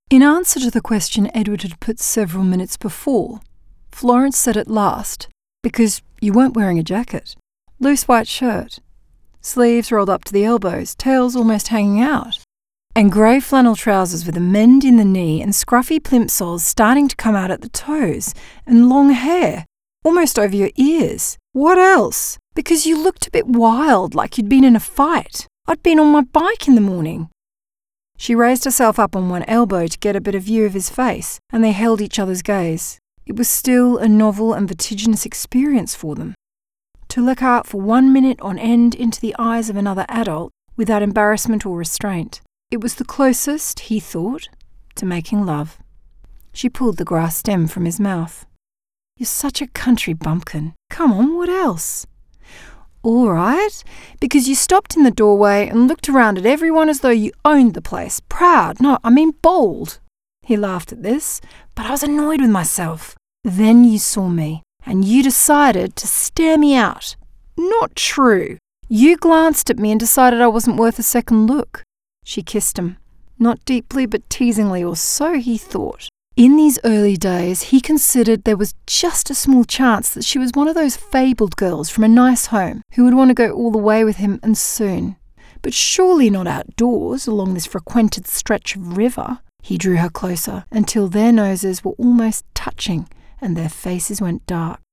In answer to the question Edward had put several minutes before, Florence said at last, "Because you weren't wearing a jacket. Loose white shirt. Sleeves rolled up to the elbows, tails almost hanging out. And grey flannel trousers with a mend in the knee and scruffy plimsolls starting to come out at the toes, and long hair, almost over your ears. What else? Because you looked a bit wild, like you'd been in a fight. I'd been on my bike in the morning." She raised herself up on one elbow to get a better view of his face, and they held each other's gaze. It was still a novel and vertiginous experience for them. To look out for 1 minute on end into the eyes of another adult without embarrassment or restraint. It was the closest, he thought, to making love. She pulled the grass stem from his mouth. "You're such a country bumpkin. Come on, what else?" "All right, because you stopped in the doorway and looked around at everyone as though you owned the place. Proud, no, I mean bold." He laughed at this, but I was annoyed with myself. "Then you saw me, and you decided to stare me out." "Not true. You glanced at me and decided I wasn't worth a second look." She kissed him, not deeply but teasingly, or so he thought. In these early days, he considered there was just a small chance that she was one of those fabled girls from a nice home who would want to go all the way with him, and soon. But surely not outdoors, along this frequented stretch of river. He drew her closer until their noses were almost touching and their faces went dark.